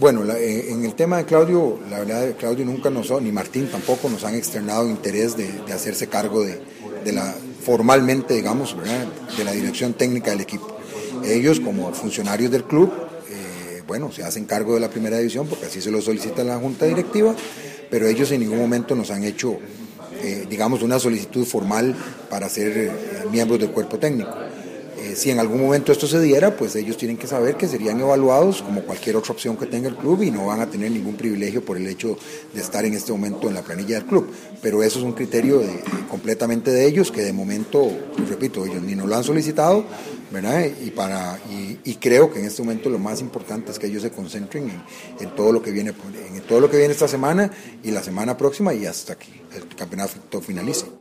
Bueno, en el tema de Claudio, la verdad, Claudio nunca ni Martín tampoco nos han externado interés de hacerse cargo formalmente, digamos, ¿verdad?, de la dirección técnica del equipo. Ellos, como funcionarios del club, se hacen cargo de la primera división porque así se lo solicita la junta directiva, pero ellos en ningún momento nos han hecho, una solicitud formal para ser miembros del cuerpo técnico. Si en algún momento esto se diera, pues ellos tienen que saber que serían evaluados como cualquier otra opción que tenga el club y no van a tener ningún privilegio por el hecho de estar en este momento en la planilla del club. Pero eso es un criterio completamente de ellos, que de momento, pues repito, ellos ni nos lo han solicitado, ¿verdad? Y creo que en este momento lo más importante es que ellos se concentren en todo lo que viene, esta semana y la semana próxima y hasta que el campeonato finalice.